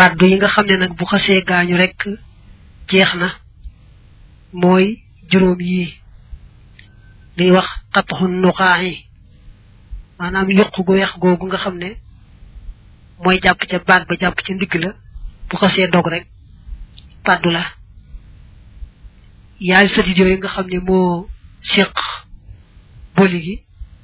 paddu yi nga xamne nak bu xasse gañu rek jeexna moy juroom yi li wax qathu nuqa'i manam yokku gu wex gogu nga xamne moy japp ca baat ba japp ci ndig la bu xasse dog rek paddu la yaay sadi joy nga xamne mo cheikh boli gi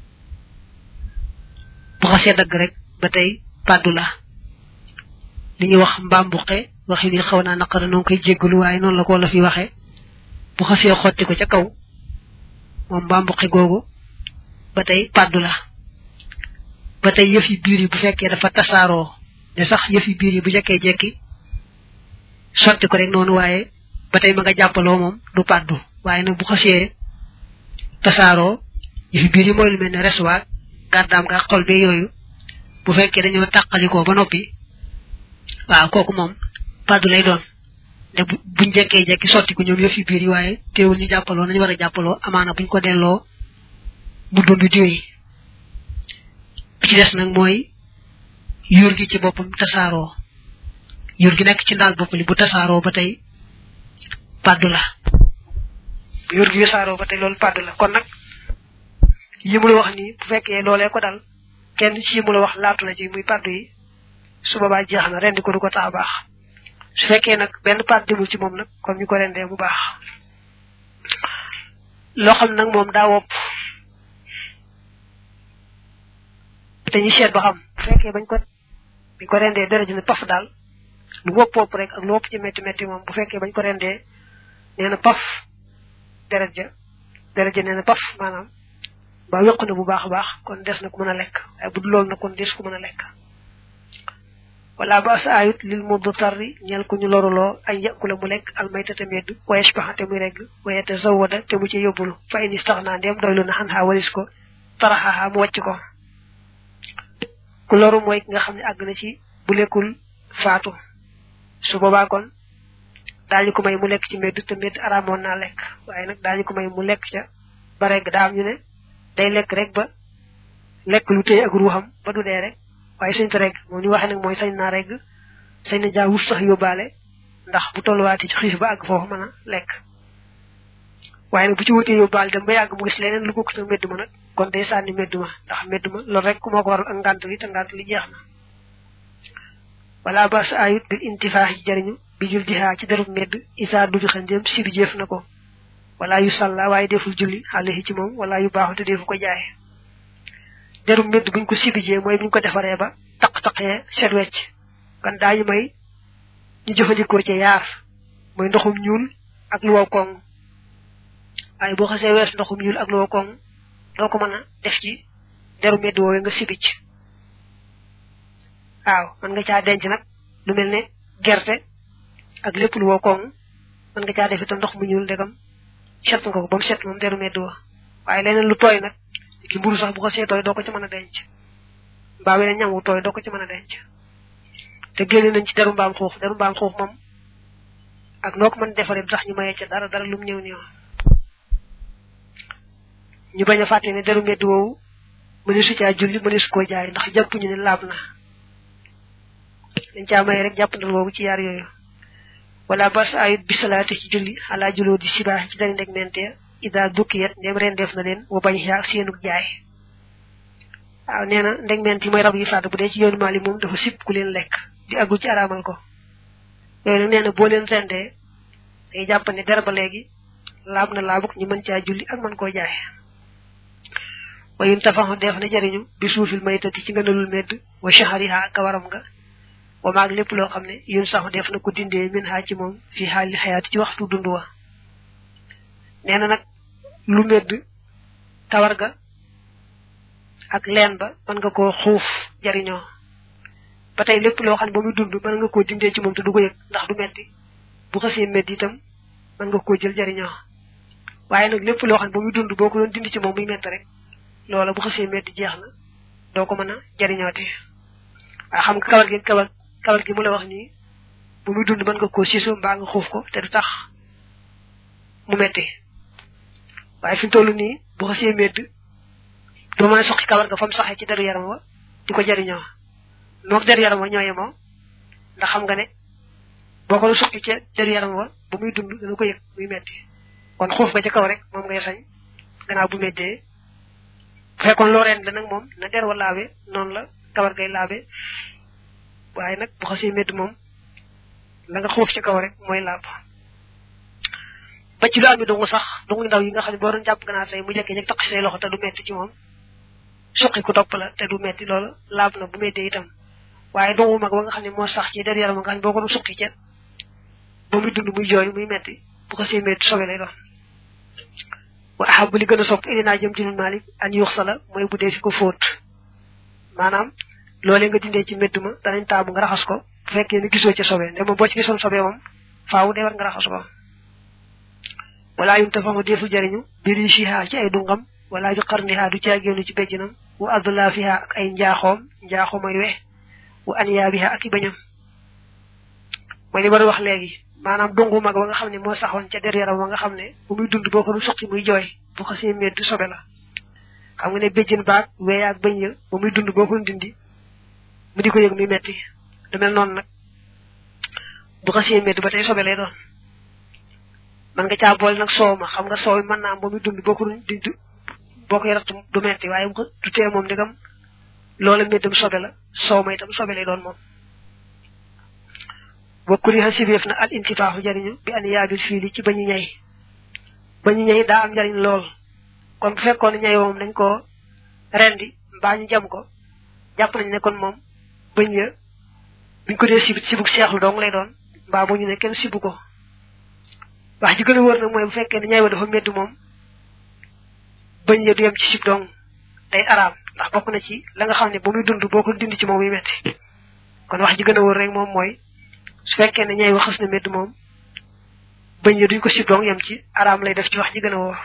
bu xasse dag rek batay paddu la li ñi wax mbambuxé waxi ni xawna naqara non koy jéggulu way non la ko la fi waxé bu xasse xoti ko ca kaw mom mbambuxé gogu batay paddu la batay yëf yi biir yi bu fekkee dafa tasaaroo ne sax yëf yi biir yi bu jekkee jekki sotti ko rek noonu waaye batay ma nga jàppaloo moom du paddu waaye nag bu xasee tasaaroo yëf yi biir yi mooy lu mel ne reswaag gàddaam nga xol be yooyu bu fekkee dañoo tàqalikoo ba noppi waaw kooku moom paddu lay doon ne buñ jekkee jekki sotti ko ñoom yëf yi biir yi waaye teewul ñu jàppaloo nañu war a jàppaloo amaana buñ ko delloo mu dund diwee ci dess nak moy yur gi ci bopum tassaro yur gi nek ci ndal bop li bu tassaro batay paddu la yur gi tassaro batay lol paddu la kon nak yimul wax ni bu fekke lolé ko dal kenn ci yimul wax laatu la ci muy paddu yi su baba jeexna rendi ko du ko ta baax su fekke nak benn paddu mu ci mom nak kon ñu ko rendé bu baax lo xam nak mom da wop té ñi sét ba xam féké bañ ko rendé dara dina paf dal lu wop pop rek ak lu wop ci metti metti mom bu féké bañ ko rendé néna paf dara ja néna paf manam ba yokku na bu baax baax kon dess na ko mëna lek ay bu lool na kon dess ko mëna lek wala ba sa ayut lil mudtarri ñal ko ñu lorulo ay yakula mu lek al maytata med wa yashbahate muy reg wa yatazawwada te mu ci yobulu fa in istaghna ndem doylu na han ha walis ko taraha mu wacc ko ku loru moy nga xamni ag na ci bu lekul faatu su boba kon dañu ko may mu lek ci meddu te med aramon na lek waye nak dañu ko may mu lek ca ba reg daam ñu ne day lek rek ba lek lu tey ak ruham ba du dé rek waye señ rek mo ñu waxe nak moy señ na reg señ na jaawu sax yobale ndax bu tolluwaati ci xif ba ag fofu mëna lek waye bu ci wuté yobal dem ba yag mu gis leneen lu ko ko meddu nak kon day sanni meduma ndax meduma lo rek ku mako waral ak ngant li te ngant li jeexna wala bas ayut bil intifah jariñu bi juldiha ci darub med isa du xandem sibi jef nako wala yu salla waye deful julli alayhi ci mom wala yu baaxu te defu ko jaay darub med buñ ko sibi je moy buñ ko defare ba tak také set wecc kan dañu may ñu jëfandikoo ci yaar moy ndoxum ñuul ak lu waw kong ay bo xasse wess ndoxum ñuul ak lu waw kong doko mëna def ci deru med wo nga sibic waaw man nga ca denc nak lu melne gerte ak lepp lu wo kong man nga ca def itam ndox mu ñuul degam set nga ko bam set mom deru med wo waye leneen lu toy nak ki mburu sax bu ko setoy doko ci mëna denc ba wéne ñam wu toy doko ci mëna denc te gënë nañ ci deru mbam xoox mom ak noko mën defare sax ñu mayé ci dara lu ñew ñew ñu baña faté né deru med wo mëni su ca julli mëni su ko jaay ndax japp ñu né labna dañ ca may rek japp ndal wogu ci yar yoyu wala bas ayut bi salati ci julli ala julo di sibah ci dañ nek menté ida dukiyat dem ren def na len wo bañ yaa seenu jaay aw neena ndek menti moy rab yi faatu bu dé ci yoonu mali mom dafa sip ku len lek di agul ci aramal ko yoyu neena bo len rendé day japp né dara ba légui labna labuk ñu mën ca julli ak mën ko jaay wayun tafahu def na jariñu bi suufil maytati ci ngënalul med wa shahriha ka waram nga wa maag lepp lo xamne yun sax def na ko dindé min ha ci mom fi hali hayati ci waxtu dundu wa neena nak lu med tawarga ak len ba man nga ko xuuf jariño batay lepp lo xamne bamuy dundu man nga ko dindé ci mom te du ko yek ndax du metti bu xasse med itam man nga ko jël jariño waye nak lepp lo xamne bamuy dundu boko don dindi ci mom muy metti rek lola bu xasse metti jeexna do ko mëna jariñoti xam nga kawar gi mu la wax ni bu muy dund man nga ko sisu mba nga xoof ko te du tax mu metti waye fi tollu ni bu xasse metti do mëna soxi kawar ga fam saxé ci deru yaram wa diko jariño nok deru yaram wa ñoyé mo ndax xam nga ne boko lu suqi ci der yaram wa bu muy dund dana ko yek muy metti kon xoof ga ci kaw rek mom ngay sañ gannaaw bu meddee fekkon lo ren la nak mom na der wa laabé non la kawar gay laabé waye nak bu xasse medd mom la nga xoof ci kaw rek moy laab ba ci lu ami do sax do ndaw yi nga xamni bo doon japp gëna tay mu jekki jek tak ci loxo ta du metti ci mom suqi ku top la te du metti lolu laab na bu meddee itam waye do mag ba nga xamni mo sax ci der yaram nga xamni boko lu suqi ci bu muy dund muy joy muy metti bu ko sey metti sobe lay doon wa ahabu li gëna sopp ilina jëm ci malik an yuxsala moy bu dé fi ko fóot manam lolé nga dindé ci medduma dañ taamu nga raxas ko bu fekké ni gisoo ci sobe ndé mo bo ci gisoon sobe mom faawu dé war nga raxas ko wala yuntafamu defu jariñu biri shiha ci ay dungam wala ju qarniha du ci agenu ci bejjinam wa adla fiha ak ay njaaxom ay we wa anyabiha ak bañam moy li war wax légui manam dungu mag ba nga xamne mo saxon ci der yaram nga xamne bu muy dund boko du suqi muy joy bu xasse meddu sobe la xam nga ne bejjin baak wé ak bañ bu muy dund boko dindi mu diko yeg muy metti du mel non nak bu xasse meddu batay sobe lay doon man nga ca bol nak sooma xam nga soow man na am bu muy dund boko dindi boko yarat du metti waye du té mom digam loola meddum sobe la sooma itam sobe lay doon mom wakuri hasibefna al intifahu jariñu bi an yabil fili ci bañu ñay da am jariñ lool kon bu fekkon ñay mom dañ ko rendi bañu jam ko japp nañ ne kon mom bañ ya buñ ko dé sibu xéxlu dong lay doon ba bu ñu ne kenn sibu ko wax ji gëna wër nak moy bu fekkee ñay wa dafa meddu mom bañ ya du yam ci sib dong day aram ndax bokku na ci la nga xamne bu muy dund boko dindi ci mom muy metti kon wax ji gëna wër rek mom moy su fekkee ne ñay waxas na medd mom bañ ya duñ ko sib dong yam ci aram lay def ci wax ji gëna wër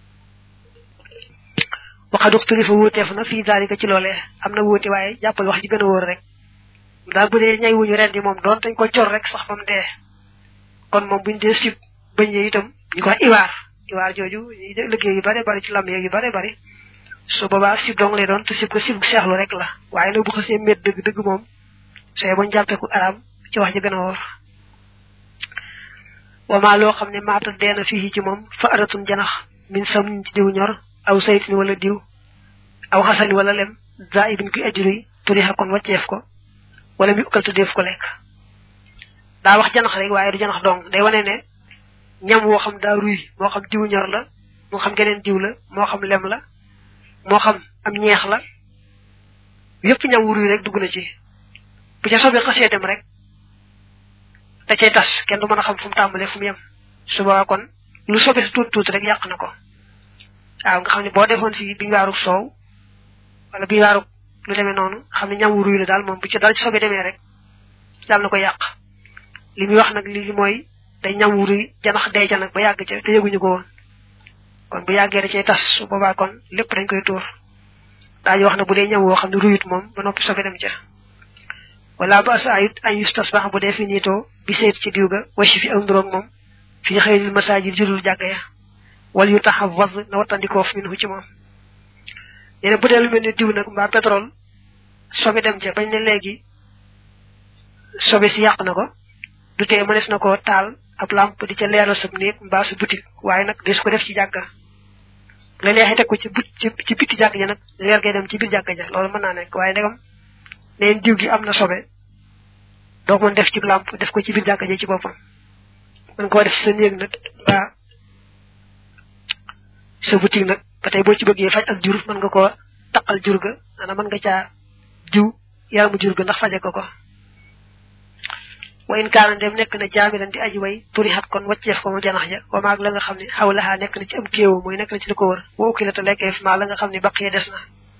waxadu xtulifa woteef na fi dalika ci lolé amna wote waye jappal wax ji gëna wër rek da bu dé ñay wuñu rendi mom doon tañ ko cior rek sax fam dé kon mom buñ dé sib bañ ya itam ñu ko iwar joju liggéey yu bari ci lam yu bari so baba sib dong lay doon te sib ko sib xéxlu rek la waye no bu xasse med deug mom sey boñ jappé ko aram ci wax ji gëna wor wa ma lo xamne mata deena fi ci mom fa aratun janax min sam ci diw ñor aw saytin wala diw aw xasan wala lem zaibin ki ajri turi hakon waccef ko wala mi ukal def ko lek da wax janax rek waye du janax dong day wone ne ñam wo xam da ruy mo xam diw ñor la mo xam geneen diw la mo xam lem la mo xam am ñeex la yépp ñam wu ruy rek dugg na ci bu ca sobe xasse dem rek da cey tass kenn du mëna xam fu mu tambalé fu mu yam suba kon lu sobe tut rek yaq nako waaw nga xamni bo defon fi bi waru soow wala bi waru lu démé nonu xamni ñam wu ruy la dal mom bu ci dal ci sobe démé rek dal nako yaq limi wax nak li moy day ñam wu ruy janax day ca nak ba yag ci te yeguñu ko won kon bu yagge da cey tass su boba kon lepp dañ koy tour dañu wax na bu dé ñam wo xamni ruyut mom ba nopi sobe dem ci wala ba sa ayut ay yustasbah bu definito bi seet ci diwga washi fi ak ndrok mom fi xeyril masajid jurul jagga ya wal yutahaffaz na watandiko fi minhu ci mom yene bu delu melni diw nak mba pétrole sobe dem ci bañ ne légui sobe ci yaq nako duté mënes nako taal ab lampe di ca léral sab nek mba su boutique waye nak des ko def ci jagga la lexé tek ko ci ci biti jagga ja nak leer gay dem ci bir jagga ja lolu mën na nek waye ndegam neen diw gi amna sobe do ko def ci lampe def ko ci bir jagga ja ci bopam man ko def sa neeg nak ba sa boutique nak batay bo ci bëggé faj ak jur man nga ko takal jur ga ana man nga ca jiw yaramu jur ga ndax faje ko ko wa in kaana dem nek na jaamilan di aji way turi hat kon waccef ko mo janax ja wa maag la nga xamni hawlaha nek na ci am keewu moy nek na ci liko wër wo ki la ta lekef ma la nga xamni baqiya desna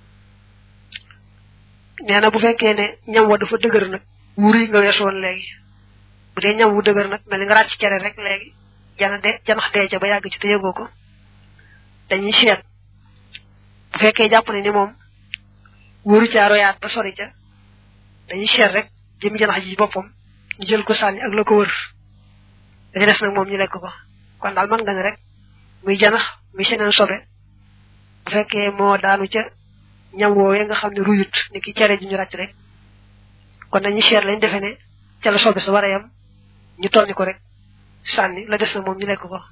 neena bu fekke ne ñam wa dafa deugar nak wuri nga wess won legi bu de ñam wu deugar nak mel nga racc kéré rek legi janax de ca ba yag ci te yegoko dañuy xéet bu fekke japp ne ni mom wuru ci royaat ba sori ca dañuy xéet rek jëm janax ji bopam ñu jël ko sanni ak la ko wër da dess nak mom ñu lek ko kon dal man nga ne rek muy janax muy senen sobe bu fekke mo daanu ca ñam wowe nga xamni ruyut niki ciéré ju ñu racc rek kon dañuy xéer lañ défé né ca la sobe sa wara yam ñu tonni ko rek sanni la dess na mom ñu lekk ko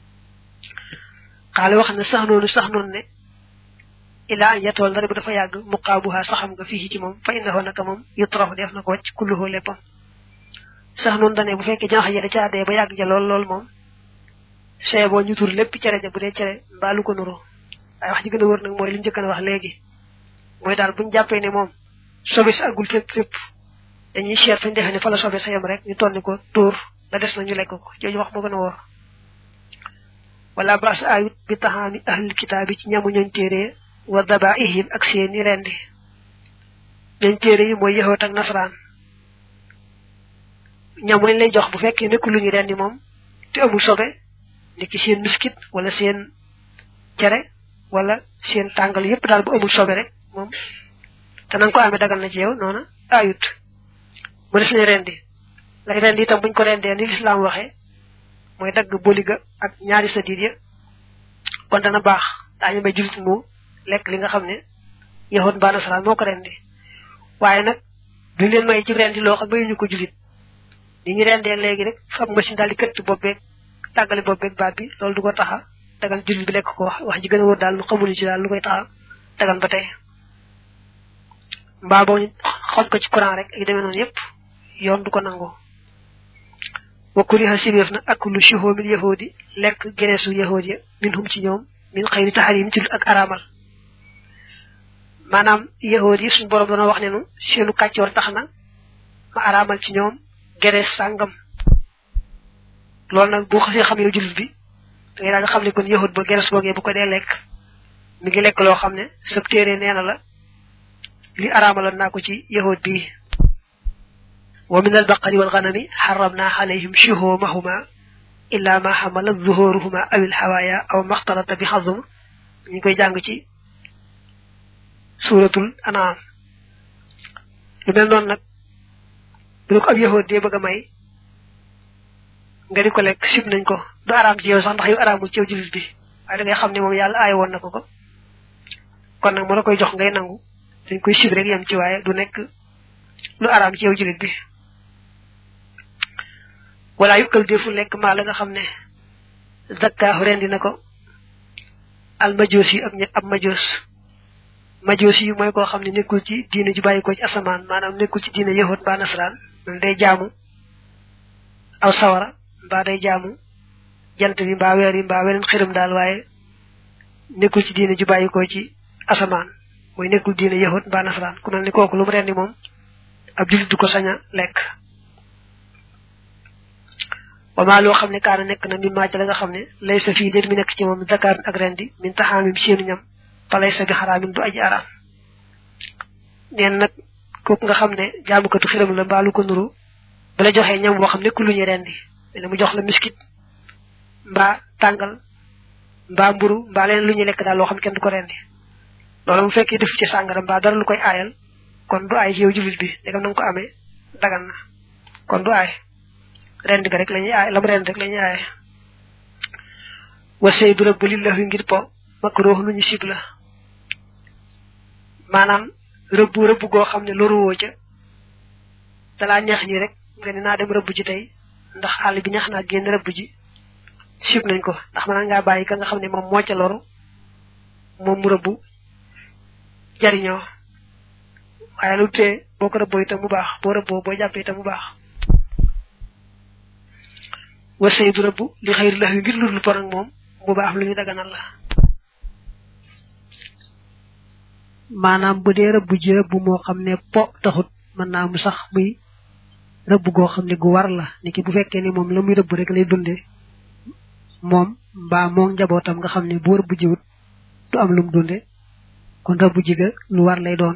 xala wax na sax non ne ila an yatol dara bu dafa yag muqabuha saxam nga fi ci mom fa innahu naka mom yutrahu def nako wacc kulluhu leppam sax non dane bu fekke jax ya da ca de ba yag ja lol mom sey bo ñu tur lepp ci reja bu de ci mbalu ko nuro ay wax ji gëna wër nak moy li ñëk na wax legi moy dal buñu jappé ne mom sobe sa agul fépp dañuy xéer fañ defé ne fa la sobe sa yam rek ñu tonni ko tour la dess na ñu lekk ko joju wax mo gëna wor wala bas ayut bi tahani ahli kitabi ci ñamu ñon téré wa dabaihim ak seeni rendi ñon téré yi moy yahut ak nasran ñamu lay jox bu fekkee nekku luñu rendi mom te amul sobe niki seen miskit wala seen cere wala seen tangal yépp dal bu amul sobe rek mom té nang ko amé dagal na ci yow nona ayut mu def ni rendi lay rendi tam buñ ko rendé ni l'islam waxé moy dag boliga ak ñaari sadid ya kon dana bax dañu may julit mu lek li nga xamné yahud ba nasran moko rendi waye nak duñ leen may ci rendi lo xam bay ñu ko julit ni ñi rendé légui rek fam machine dal di keut bobé tagalé bobé baat bi lolou du ko taxa dagal julit bi lek ko wax ji gëna wor dal lu xamul ci dal lu koy taxa dagal ba tay mba bo xoj ko ci Quran rek yi démé non yépp yoon du ko nango wa kuriha sirifna akulu shuhumil yahudi lek genesu yahudi minhum ci ñoom min khayri tahrim ci ak aramal manam yahudi suñu borom dana wax neenu seenu kàccoor taxna ma aramal ci ñoom genes sangam lool nak bu xasse xam yow julit bi ngay dal xam ne kon yahud ba genes bogé bu ko dé lek mi ngi lek lo xamne sab téré néna la li aramalon nako ci yahud bi ومن البقر والغنم حرمنا عليهم شهومهما إلا ما حملت ظهورهما أو الحوايا أو ما اختلط بحظم نيكوي جانغ سي سورة الأنعام lu mel non nak bu ko ab yahud de bëgg may nga di ko lek sib nañ ko du aram ci yow sax ndax yow aramul ci yow julit bi ay da ngay xamne mom yalla ay won nako ko kon nak mo la koy jox ngay nangu dañ koy sib rek yam ci waye du nek lu aram ci yow julit bi wala yukal defu lek ma la nga xamne zakka rendi nako al majusi ab majusi moy ko xamne nekul ci diina ju bayiko ci asaman manam nekul ci diina yahud ba nasran day jaamu aw sawara ba day jaamu jant bi ba weer yi ba wenen xirum dal waye nekul ci diina ju bayiko ci asaman moy nekul diina yahud ba nasran ku melni koku lu mu rendi mom ab julit du ko saña lek wama lo xamne kaana nek na mi ma ci la nga xamne laysa fi dir mi nek ci mom zakat ak rendi min tahamim seenu ñam fa laysa bi haramin du aji aram nen nak kok nga xamne jaamu ko tu xiram la balu ko nuru bala joxe ñam bo xamne ku luñu rendi ene mu jox la miskit mba tangal mba mburu mba len luñu lek dal lo xam kenn du ko rendi lolu mu fekké def ci sangara mba dara lu koy ayal kon du ay yow julit bi degam nang ko amé dagan na kon du ay rend ga rek lañuy ay lam rend rek lañuy ay wa sayyidu rabbil lillahi ngir po makruh lu ñu sibla manam rebb go xamne loru wo ca dala neex ni rek nga ni na dem rebb ci tay ndax all bi neex na genn rebb ji sib nañ ko ndax man nga bayyi ka nga xamne mom mo ca loru mom mu rebb jariño waye lu té boko rebb itam mu baax bo rebb bo jappé itam mu baax wa sayyidu rabbu li khayri lahu ngir lu por ak mom bu baax lu ñu daganal la manam bu dé rabbu ji rabbu mo xamné po taxut man na mu sax muy rabbu go xamné gu war la niki bu fekké ni mom lamuy rabbu rek lay dundé mom ba mo njabotam nga xamné bu rabbu jiwut du am lum dundé kon rabbu ji ga lu war lay doon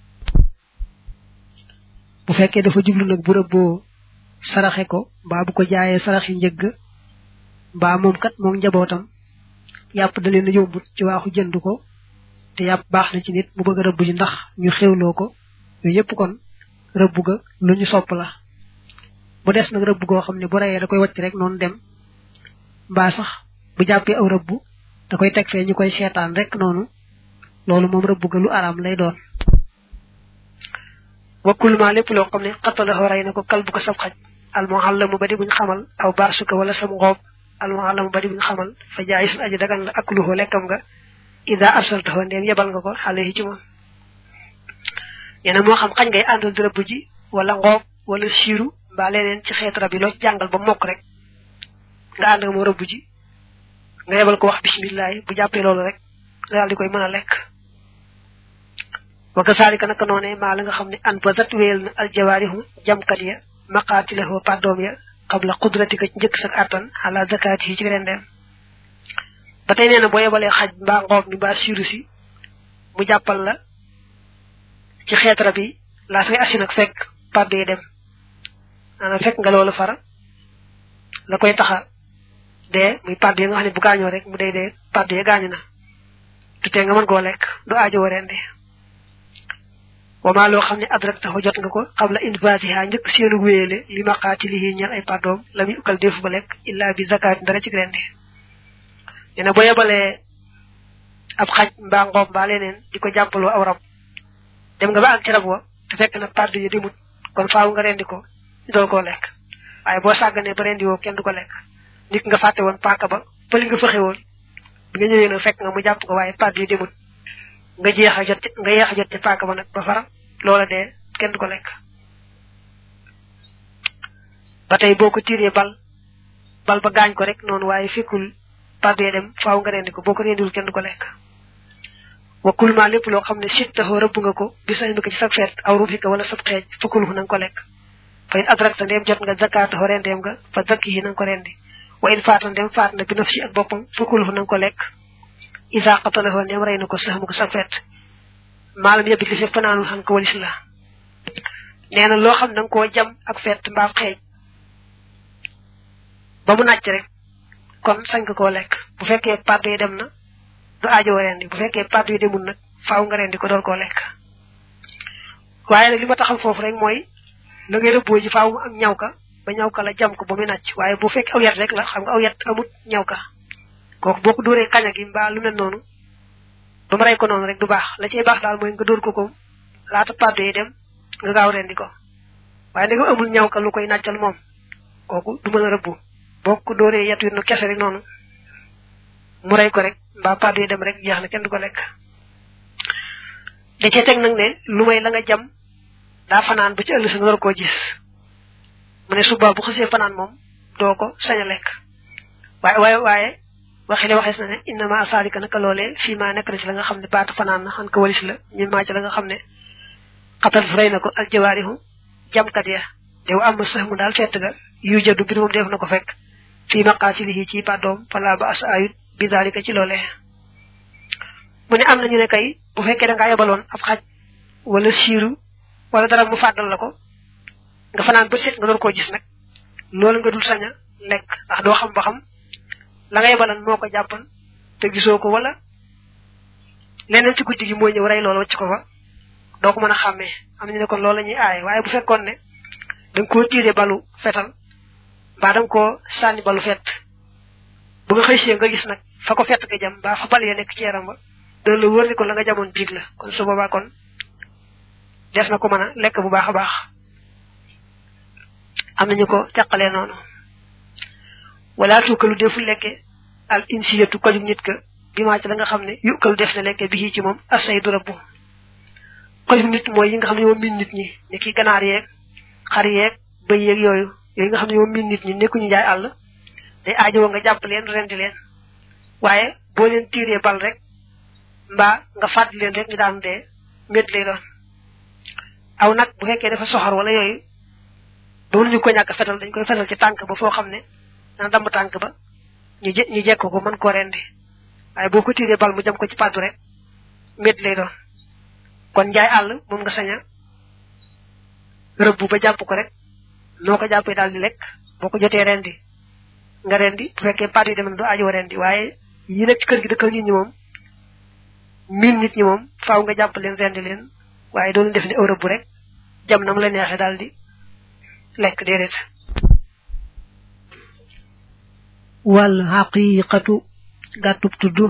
bu fekké dafa jublu nak bu rabbo saraxé ko ba bu ko jaayé saraxi ñeug ba mom kat mo njabotam yap da leen yobbu ci waxu jënd ko te yap baax na ci nit mu bëgg rebb ji ndax ñu xewlo ko yoy yep kon rebb ga lu ñu sopp la bu dess nak rebb go xamni bu rayé da koy wacc rek non dem ba sax bu jappé aw rebb da koy tek fe ñukoy sétan rek nonu lolu mom rebb ga lu aram lay doon wa kullu ma lepp lo xamne qatalahu ray nako kalbu ko sab xaj al muallamu badi buñ xamal aw basuka wala sam ngob al muallamu badi buñ xamal fa jaayis aji dagan la akluhu lekam nga ida arsaltahu ndem yebal nga ko alayhi ci mom yana mo xam xañ ngay andul dara buji wala ngob wala siru ba leneen ci xeet rab yi lo jangal ba mok rek nga and mo rabbu ji nga yebal ko wax bismillah bu jappé lolu rek dal di koy mëna lek wa kasaalika naka noné ma la nga xamni an bazat wel al jawarihu jamkat ya maqatilahu padom ya qabla qudratika ñeuk sak atan ala zakati ci rendem batay neena bo yebalé xaj ba ngok ni ba siru si mu jappal la ci xeet rab yi la fay asin ak fek padde dem ana fek nga lolu fara la koy taxa de muy padde nga xamni bu gaño rek mu de padde gañu na tuté nga man go lek du aajo warende wama lo xamni adraktahu jot nga ko qabla infatiha ñeuk seenu wéele li maqatilihi ñal ay paddom lami ukal def ba lek illa bi zakat dara ci grende ina bo yebale ab xaj mba ngom ba leneen diko jappalo aw rab dem nga ba ak ci rab wa te fekk na paddu yi dimut kon faaw nga rendi ko dol ko lek waye bo sagane ba rendi wo kenn du ko lek nit nga faté won paaka ba peli nga fexé won bi nga ñëwé na fekk nga mu japp ko waye paddu yi dimut nga jeexa jot ci paaka ba nak ba fara loola de kenn du ko lek batay boko tiré bal ba gañ ko rek non waye fikul paddu dem faaw nga rendi ko boko rendul kenn du ko lek wa kul ma lepp lo xamne sittahu rabb nga ko bisay ko ci sak fet aw rufika wala sab xej fukul hu nang ko lek fa in adrakta dem jot nga zakat ho rendem nga fa zakki nang ko rendi wa in fatan dem fat na bi nafsi ak bopam fukul hu nang ko lek isa qatalahu dem reyna ko sax mu ko sak fet malam yebbi li fi fananu han ko walis la neena lo xam nang ko jam ak fet mba xej ba mu nacc rek kon sañ ko lek bu fekke paddu dem na du aajo rendi bu fekke paddu demul nak faaw nga rendi ko dor ko lek waye nak lima taxam fofu rek moy la ngay rebo ji faaw mu am ñawka ba ñawka la jam ko ba mu nacc waye bu fekke aw yat rek la xam nga aw yat amut ñawka koku boko doore kaña gi mba lu mel nonu ba ma ray ko non rek du bax la ci bax dal moy nga door ko laata paddu dem nga gaaw rendi ko waye nga amul ñawka lu koy naccal mom koku du mëna rebo boko doore yat wi no kesse rek nonu mu ray ko rek ba paddu dem rek jeex na kenn du ko lek da ci tek nak ne lu may la nga jam da fanan bu ci ëllu sa nga ko gis mu ne suba bu xasse fanan mom do ko saña lek waye waxile waxes na ne inna ma asalika naka lolé fi ma nek ci la nga xamne baatu fanan na han ko walis la ñi ma ci la nga xamne qatal furayna ko al jawarihu jamkat ya dew am sax mu dal fett ga yu jaddu bi mom def nako fek fi maqatilihi ci padom fala ba asayut bi dalika ci lolé mu ne am nañu ne kay bu fekke da nga yabalon ab xaj wala siru wala dara mu fadal lako nga fanan ba set nga door ko gis nak lolou nga dul saña lek ndax do xam ba xam la nga yabalan moko jappal te gisoko wala leneen ci guddi gi moy ñew ray lolou wacc ko fa do ko mëna xamé am ñu ne kon lolou lañuy ay waye bu fekkon ne dang ko tiré balu fetal ba dang ko sanni balu fet bu nga xeyse nga gis nak fa ko fet ga jam ba fa bal ya nek ci yaram ba de la wër ni ko la nga jamon biig la kon su boba kon des na ko mëna lek bu baaxa baax am nañu ko taxalé nonu wala tukalu defu lekke al insiyatu ko nit ka bima ci la nga xamne yukalu def na lekke bi ci mom asaydu rabbu ko nit moy yi nga xamne yo min nit ñi ne ki ganar yek xar yek bay yek yoyu nga xamne yo min nit ñi neku ñu jaay all day aajo nga japp leen rendi leen waye bo leen tiré bal rek mba nga fat leen rek ñu daan dé met lay doon aw nak bu fekke dafa soxor wala yoyu do ñu ko ñaka fetal dañ koy fetal ci tank ba fo xamne na dam tank ba ñu jekko ko man ko rendi waye boko tiré bal mu jam ko ci paddu rek met lay doon kon jaay all mom nga saña rebbu ba japp ko rek noko jappé dal di lek boko joté rendi nga rendi bu fekke paddu dem do aajo rendi waye yi nek ci kër gi dekkal nit ñi mom min nit ñi mom faaw nga japp leen rendi leen waye do def ni rebbu rek jam nam la nexé daldi lek dedet wal haqiqatu gatub tuddu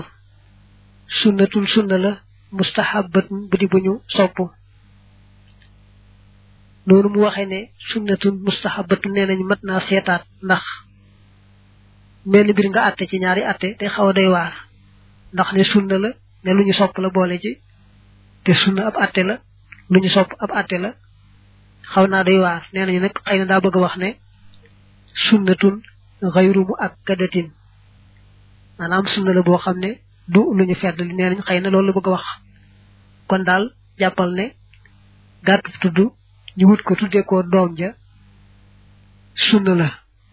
sunnatul sunna la mustahabbat budi buñu sopp noonu mu waxee ne sunnatun mustahabbatun nee nañ mat naa seetaat ndax mel mbir nga àtte ci ñaari àtte te xaw a doy waar ndax ne sunna la ne lu ñu sopp la boole ci te sunna ab àtte la lu ñu sopp ab àtte la xaw naa doy waar nee nañu nag xëy na daa bëgg a wax ne sunnatun ghayru muakkadatin maanaam sunna la boo xam ne du lu ñu fedd li nee nañ xëy na loolu la bëgg a wax kon daal jàppal ne gàttu tudd ñu wut ko tuddee ko doom ja sunna la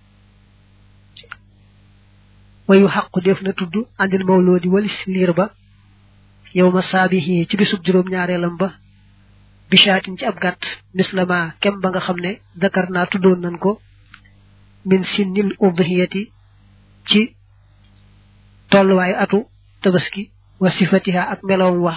wayu xaqu def na tudd andil mawloodi walis liir ba yow ma saabihi ci bisub juróom ñaareelam ba bishaatin ci ab gàtt mislama kem ba nga xam ne dakar naa tuddoon nañ ko min sinnil udhiyati ci tolluwaayu atu tabaski wa sifatiha ak melowum wax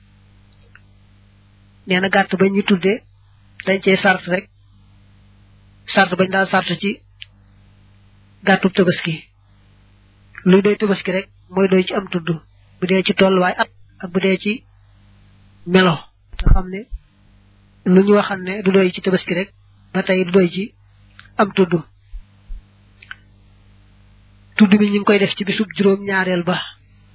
nee na gàtt ba ñu tuddee dañ cee sart rek sart bañ daal sart ci gàttu tabaski luy doy tabaski rek mooy doy ci am tudd bu dee ci tolluwaay at ak bu dee ci melo nga xam ne lu ñu waxal ne du doy ci tabaski rek ba tey du doy ci am tudd tudd bi ñu ngi koy def ci bisub juróom ñaareel ba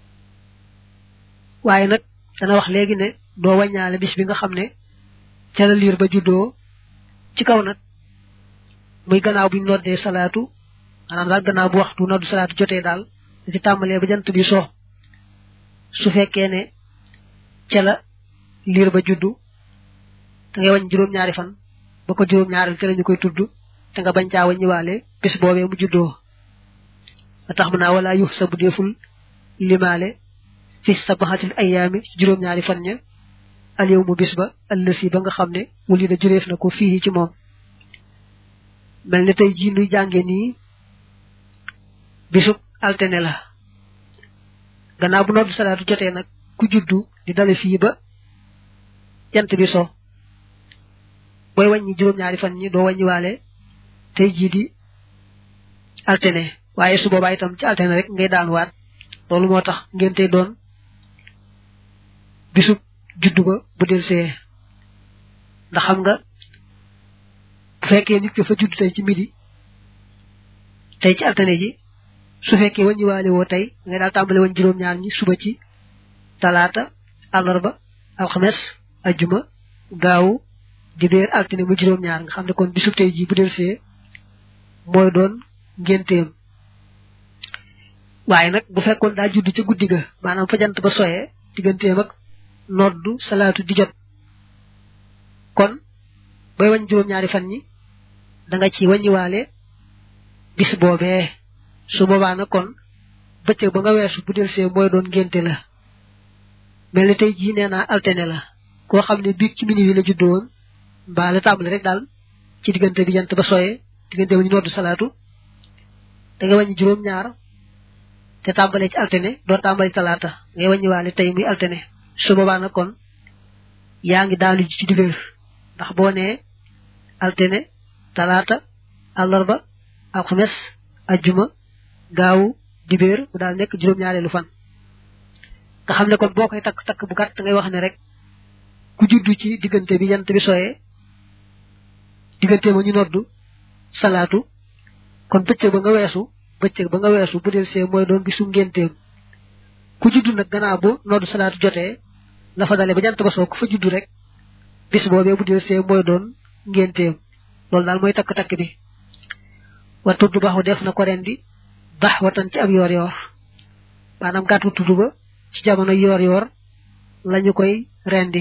waaye nag dana wax léegi ne doo wàññaale bis bi nga xam ne ca la liir ba juddoo ci kaw nag muy gannaaw buñ noddee salaatu maanaam daal gannaaw bu waxtu noddu salaatu jotee daal da ci tàmbalee ba jant bi so su fekkee ne ca la liir ba juddu da ngay wàññi juróom-ñaari fan ba ko juróom-ñaareel ca la ñu koy tudd te nga bañ caa wàññiwaale bis boobee mu juddoo ba tax mu naa wala yux sa bu deeful limaale fi sabaxatil ayaami juróom-ñaari fan ña al yow mu bis ba ëllësi ba nga xam ne wuli da jureef na ko fii ci moom mel ni tey jii nuy jànge nii bisub altene la gannaaw bu noddu salaatu jotee nag ku juddu di dale fii ba jant bi so booy wàññi juróom-ñaari fan ñi doo wàññiwaale tey jii di altene waaye su boobaa itam ci altene rek ngay daan waat loolu moo tax ngeen tey doon bisub juddu ba bu delsee ndax xam nga bu fekkee nit ko fa juddu tey ci midi tey ci altene ji su fekkee wàññiwaale woo tey ngay daal tàmbale woon juróom-ñaar ñi suba ci talaata àllarba alxames ajjuma gaawu dibéer altine mu juróom-ñaar nga xam ne kon bisub tey ji bu delsee mooy doon ngénteem waaye nag bu fekkoon daa judd ca guddi ga maanaam fa jant ba soyee digganteem ak noddu salaatu di jot kon booy wàññi juróom-ñaari fan ñi da nga ci wàññiwaale bis boobee su boobaa nag kon bëccëg ba nga weesu bu delsee mooy doon ngénte la mel ni tey jii nee naa altene la koo xam ne biig ci minuit la juddoo woon mbaa la tàmbali rek daal ci diggante bi jant ba soyee diggante ba ñu noddu salaatu da nga wàññi juróom-ñaar te tàmbalee ci altene doo tàmbali talaata ngay wàññiwaale tey muy altene su boobaa nag kon yaa ngi daanu ci dibéer ndax boo nee altene talaata àllarba alxames ajjuma gaawu dibéer bu daal nekk juróom-ñaareelu fan nga xam ne kon boo koy takk bu gàtt ngay wax ne rek ku juddu ci diggante bi jant bi soyee diggante ma ñu noddu salaatu kon bëccëg ba nga weesu bu del see mooy doon bisu ngénteem ku juddu nag gannaaw bu noddu salaatu jotee la fa dale ba jant ba soo ku fa juddu rek bis boobee bu del see mooy doon ngénteem loolu daal mooy takk-takk bi wa tudd baxu def na ko rendi bax watan ci ab yoor yoor maanaam gàttu tudd ba ci jamono yoor yoor lañu koy rendi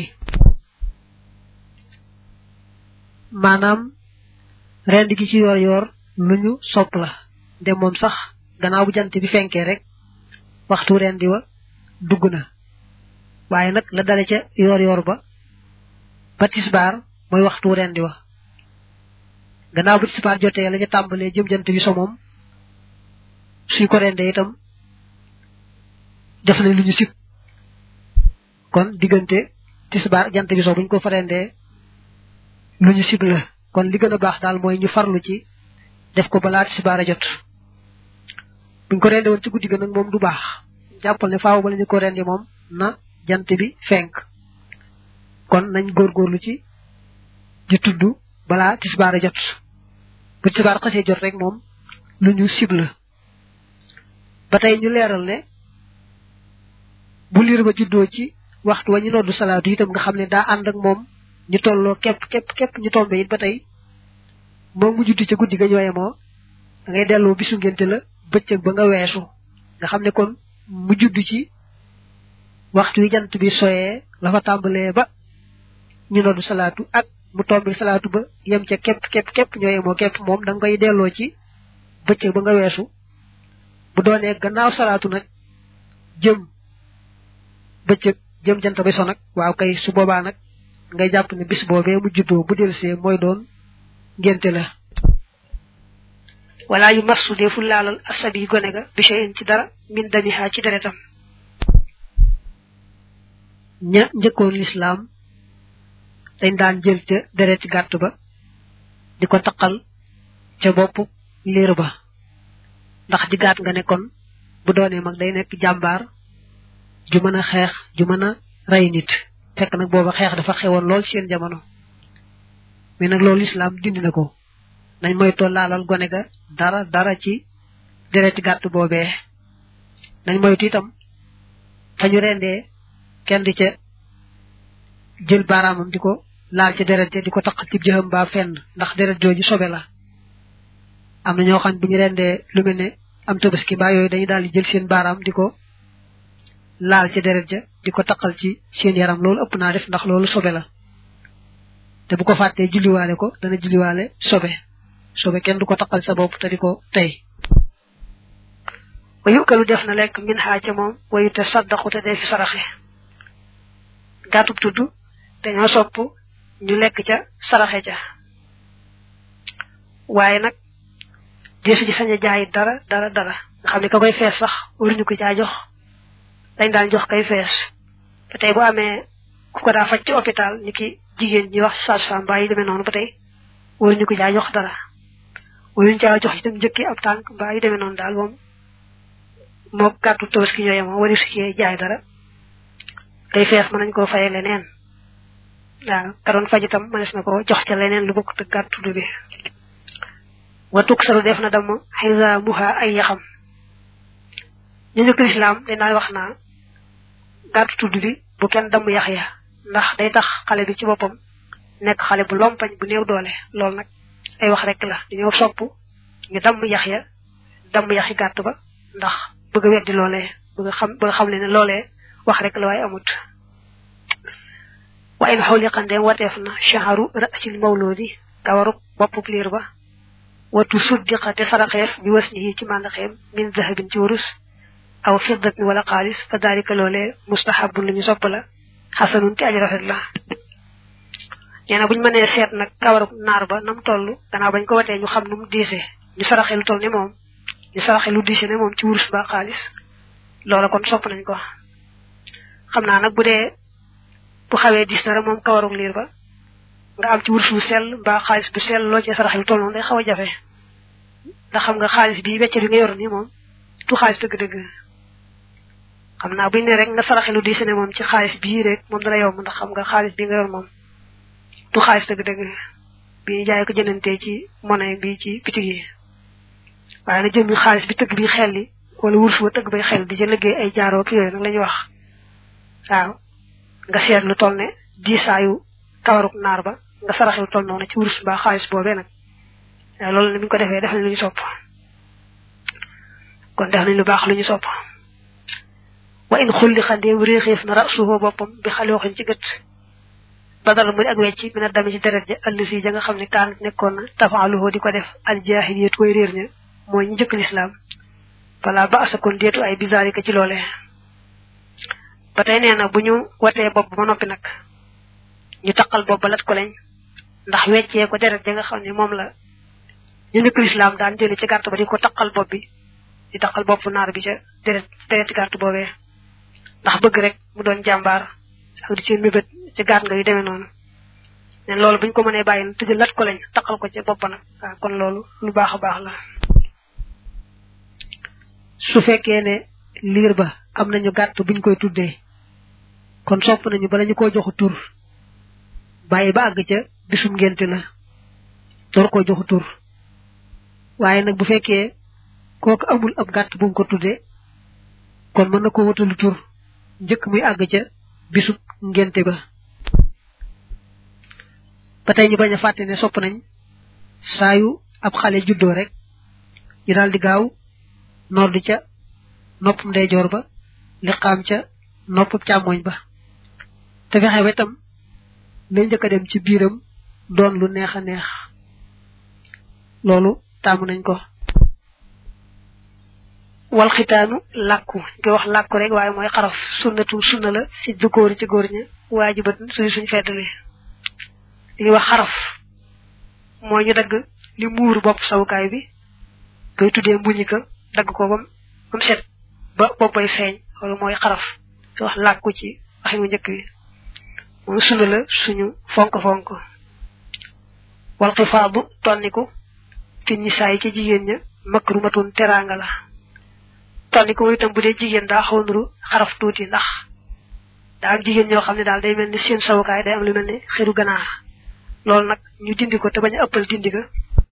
maanaam rendi gi ci yoor yoor lu ñu sopp la nde moom sax gannaaw bu jant bi fenkee rek waxtu rendi wa dugg na waaye nag la dale ca yoor yoor ba tisbaar mooy waxtu rendi wa gannaaw bu tisbaar jotee la ca tàmbalee jëm jant bi so moom suñ ko rendee itam def nañ lu ñu sib kon diggante tisbaar jant bi so buñ ko fa rendee lu ñu sib la kon li gën a baax daal mooy ñu farlu ci def ko balaa tisbaar a jot buñ ko rendee woon ci guddi ga nag moom du baax jàppal ne faaw bala ñu ko rendee moom na jant bi fenk kon nañ góorgóorlu ci di tudd bala tisbaara jot bu tisbaar xasse jot rek mom luñu sibla batay ñu leral ne bu liir ba juddo ci waxtu wañu noddu salatu itam nga xamne da and ak mom ñu tollo kep ñu tombe it batay mo mu juddu ci guddi ga ñoyamo da ngay delu bisu ngenté la beccëk ba nga wessu nga xamne kon mu juddu ci waxtu wi jant bi soyé la fa tambalé ba ñu noddu salatu ak mu tombe salatu ba yem ci kep ñoyamo kep mom da ngay delo ci beccëk ba nga wessu bu doone gannaaw salatu nak jëm beccëk jëm jant ba so nak waaw kay su boba nak ngay japp ne bis bobé mu juddo bu delsé moy doon ngenté la wala yu massu deful lalal asabi gone ga bi shay'in ci dara min damiha ci deretam ña njëkkoon l'islam dañ daan jël ca deret gàtt ba di ko taqal ca bopp liir ba ndax di gàtt nga ne kon bu doonee mag day nekk jàmbaar ju mën a xeex ju mën a rey nit fekk nag booba xeex dafa xewoon lool seen jamono mais nag loolu l'islam dindi na ko nañ moytoo laalal gone ga dara ci dereti gàtt boobee nañ moytu itam fa ñu rendee kenn di ca jël baaraamam di ko laal ci deret di ko taq ci jëxam ba fenn ndax deret jooju sobe la am na ñoo xam bu ñu rendee lu mel ne am tabaski ba yooyu dañu daal di jël seen baaraam di ko laal ci deret ja di ko taqal ci seen yaram loolu ëpp naa def ndax loolu sobe la te bu ko fàttee julliwaale ko dana julliwaale sobe kenn du ko taqal sa bopp te di ko tey wa yukalu def na lekk min xaa ca moom wayu te saddaqu te dee fi saraxe gàttub tudd dañoo sopp ñu lekk ca saraxe ca waaye nag deesu ci sañ a jaay dara nga xam ne ka koy fees sax waruñu ko caa jox dañ daan jox kay fees ba tey bu amee ku ko daa faj ci hôpital ni ki jigéen ñi wax sage-femme mbaa yi demee noonu ba tey waruñu ko caa jox dara waruñu caa jox itam njëkki ab tànk mbaa yi demee noonu daal moom moo gàttu tabaski ñoo yemoo wari su ci jaay dara kay fees mën nañ koo faye leneen waaw ka doon faj itam mënees na ko jox ca leneen lu bokk te gàttu bi wa tuksaru def na dama xizamuha ay yaxam ñu njëkk lislaam dañ daan wax naa gàttu tudd bi bu kenn damm yax ya ndax day tax xale bi ci boppam nekk xale bu lompañ bu néew doole loolu nag ay wax rek la dañoo sopp ñu damm yax ya damm yaxi gàtt ba ndax bëgg a weddi loolee bëgg xam le ne loolee wax rek la waaye amut wa in xuliqa ndem wateef na shaharu rasil mawludi kawaru boppub liir ba watu suddiqa te saraxeef bi was ni ci màndaxeem min zahabin ci warus aw fiddatin wala xaalis fa dalika loolee mustahabun lu ñu sopp la xasanun te aji rafet la nee na buñu mënee seet nag kawaru naar ba nam toll gannaaw bañ ko watee ñu xam nu mu diise ñu saraxe lu toll ne moom ñu saraxe lu diise ne moom ci wurus ba xaalis loola kon sopp nañ ko xam naa nag bu dee bu xawee dis dara moom kawarug liir ba nga am ci wurus bu sell mbaa xaalis bu sell loo ci saraxe lu toll noonu day xaw a jafe ndax xam nga xaalis bi wecce bi nga yor nii moom du xaalis dëgg-dëgg xam naa buñ ne rek nga saraxe lu diise ne moom ci xaalis bii rek moom dana yomb ndax xam nga xaalis bi nga yor moom du xaalis dëgg-dëgg bi jaay ko jënantee ci monnaie bi ci bitig yi waaye na jëmmi xaalis bi tëgg bi xel li wala wurus ba tëgg bay xel di ca liggéey ay jaaroo ak yooyu nag la ñuy wax waaw nga seet lu toll ne diisaayu kawaruk naar ba nga saraxe lu toll noonu ci wurus ba xaalis boobee nag waaw loolu ne bi ñu ko defee def nañ lu ñu sopp kon def nañ lu baax lu ñu sopp wa in xulli xandee réexeef na rasuhu boppam bi xalooxin ci gët badal muy ak wecci mina dami ci deret ja allisi ja nga xam ne kaan nekkoon na tafaaluhu di ko def al jaahiliyat way réer ña mooy ñu njëkk lislaam fala ba asa kon deetu ay bizarika ci loole ba tey nee na bu ñu watee bopp ba noppi nag ñu taqal bopp ba lat ko lañ ndax weccee ko deret ja nga xam ne moom la ñu njëkk lislaam daan jële ci gàtt ba di ko taqal bopp bi di taqal bopp naar bi ca deret gàtt boobee ndax bëgg rek mu doon jàmbaar ak di ci mébét ci gàtt nga yu demee noonu nen loolu buñ ko mënee bàyyi na tëjal lat ko lañ taqal ko ca bopp nag waaw kon loolu lu baax a baax la su fekkee ne liir ba am nañu gàtt buñ koy tuddee kon sopp nañu bala ñu ko joxu tur bàyyi ba àgg ca bisum ngénte la door ko joxu tur waaye nag bu fekkee kooku amul ab gàtt bu mu ko tuddee kon mën na ko wutalu tur njëkk muy àgg ca bisub ngénte ba ba tey ñu bañ a fàtte ne sopp nañ saa yu ab xale juddoo rek ñu daal di gaaw noddu ca nopp ndeyjoor ba liqaam ca nopp càmmoñ ba te fexe ba itam lay njëkk a dem ci biiram doon lu neex a neex loolu taamu nañ ko wal xitaanu làkku ngi wax làkku rek waaye mooy xaraf sunnatu sunna la si dukóori ci góor ña waajibat suñ feddali li wax xaraf mooy ñu dagg li muur bopp sawukaay bi koy tuddee mbuñika dagg ko bam set ba boppay feeñ loolu mooy xaraf di wax làkku ci waxi mu njëkk bi moom sunna la suñu fonk wal xifaadu tonniku fi nisaay ci jigéen ña makrumatun teraanga la tonniku mooy itam bu dee jigéen daa xaw nuru xaraf tuuti ndax daa am jigéen ñoo xam ne daal day mel ni seen sawukaay day am lu mel ni xiru ganaar loolu nag ñu dindi ko te bañ a ëppal dindi ga